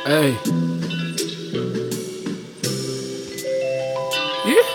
Hey. Yeah.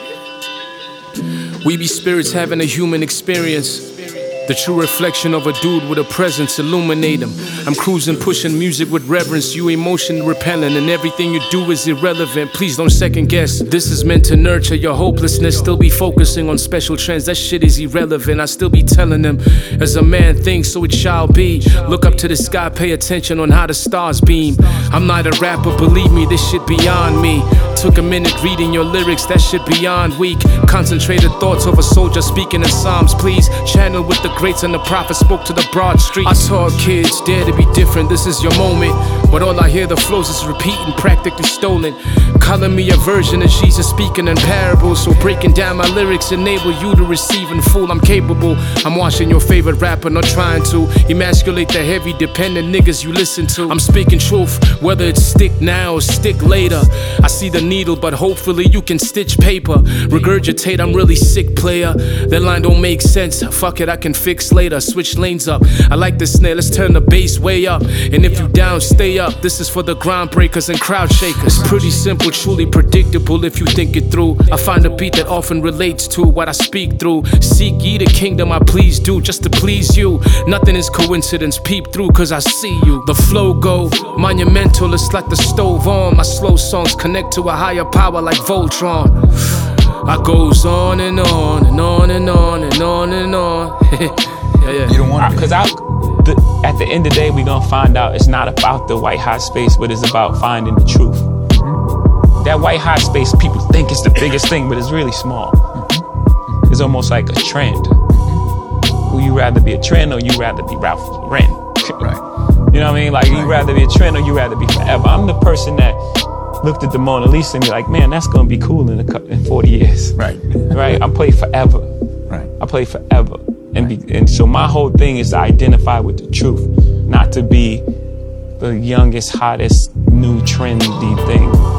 We be spirits having a human experience. The true reflection of a dude with a presence, illuminate him. I'm cruising, pushing music with reverence. You emotion repellent, and everything you do is irrelevant. Please don't second guess. This is meant to nurture your hopelessness. Still be focusing on special trends. That shit is irrelevant. I still be telling them, as a man thinks, so it shall be. Look up to the sky, pay attention on how the stars beam. I'm not a rapper, believe me, this shit beyond me. Took a minute reading your lyrics, that shit beyond weak. Concentrated thoughts of a soldier speaking in psalms. Please channel with the greats and the prophets spoke to the broad streets. I taught kids, dare to be different, this is your moment. But all I hear the flows is repeating, practically stolen. Calling me a version of Jesus speaking in parables. So breaking down my lyrics enable you to receive in full. I'm capable, I'm watching your favorite rapper, not trying to emasculate the heavy dependent niggas you listen to. I'm speaking truth, whether it's stick now or stick later. I see the needle, but hopefully you can stitch paper. Regurgitate, I'm really sick, player. That line don't make sense, fuck it, I can fix later. Switch lanes up, I like the snare, let's turn the bass way up. And if you down, stay up, this is for the groundbreakers and crowd shakers. Pretty simple, truly predictable if you think it through. I find a beat that often relates to what I speak through. Seek ye the kingdom, I please do, just to please you. Nothing is coincidence, peep through cause I see you. The flow go monumental, it's like the stove on. My slow songs connect to a higher power like Voltron. I goes on and on and on and on and on and on. Yeah. You don't want to, because at the end of the day, we gonna find out it's not about the white hot space, but it's about finding the truth. That white hot space, people think it's the biggest thing, but it's really small. It's almost like a trend. Will you rather be a trend or you rather be Ralph Lauren? right. You know what I mean? Like, you rather be a trend or you rather be forever. I'm the person that looked at the Mona Lisa and be like, man, that's gonna be cool in 40 years. Right. Right? I play forever. Right. I play forever. And so my whole thing is to identify with the truth, not to be the youngest, hottest, new trendy thing.